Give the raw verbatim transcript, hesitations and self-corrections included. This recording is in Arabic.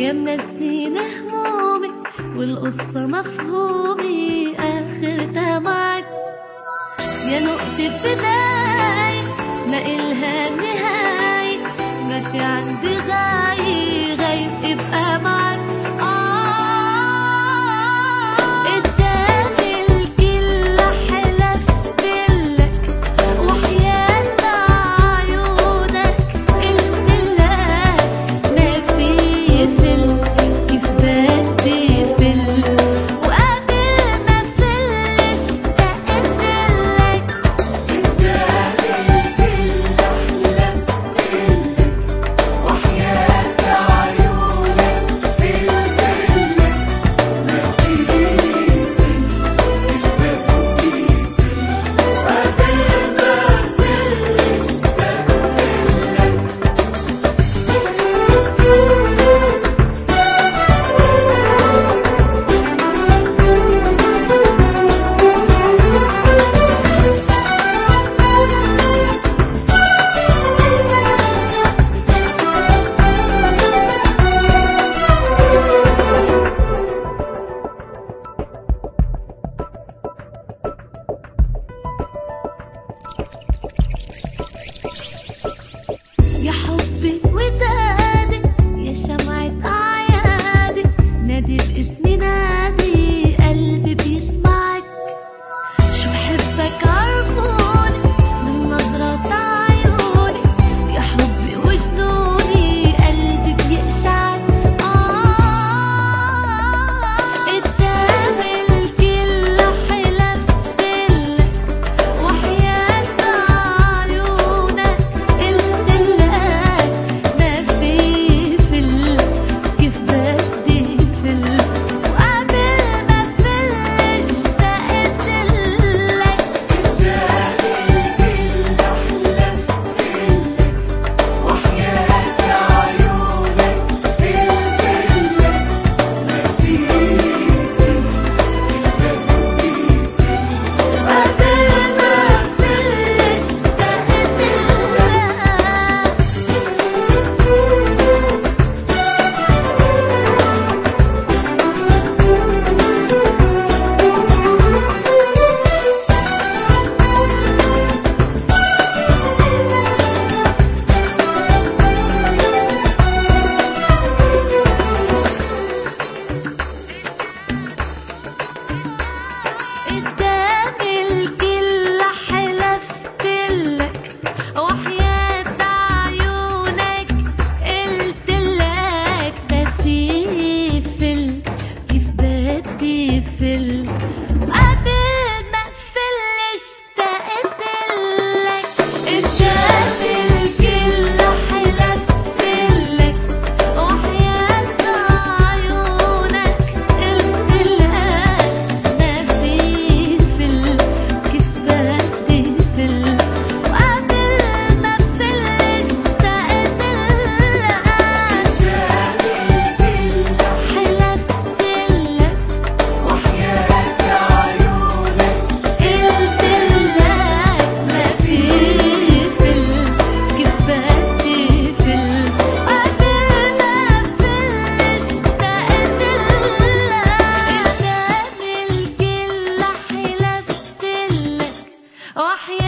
يا منسيني همومي والقصة مفهومي آخرتها معك، يا نقطة بداية ما إلها نهاية، ما في عندي غاية غير ابقى معك. يا حبي ودادي يا شمعة أعيادي، نادي باسمي نادي قلبي بيسمعك، شو بحبك عرفوني من نظرات عيوني، يا حبي وجنوني قلبي بيقشعك. قدام الكل حلفتلك وحياة عيونك قلتلك ما في فل كيف بدي فل، وقبل ما فل اشتقت لك. قدام الكل حلفتلك وحياة عيونك قلتلك ما في فل كيف بدي فل، وقبل ما فل اشتقت قدام الكل حلفتلك وحياة عيونك قلتلك ما في فل كيف بدي فل، قبل ما فل اشتقت لك. قدام الكل حلفتلك وحياة عيونك قلتلك ما في فل كيف بدي فل، وقبل ما فل اشتقت لك. قدام الكل حلفتلك وحياة عيونك قلتلك ما في فل كيف بدي فل، وقبل ما فل اشتقت لك. قدام الكل حلفتلك وحياة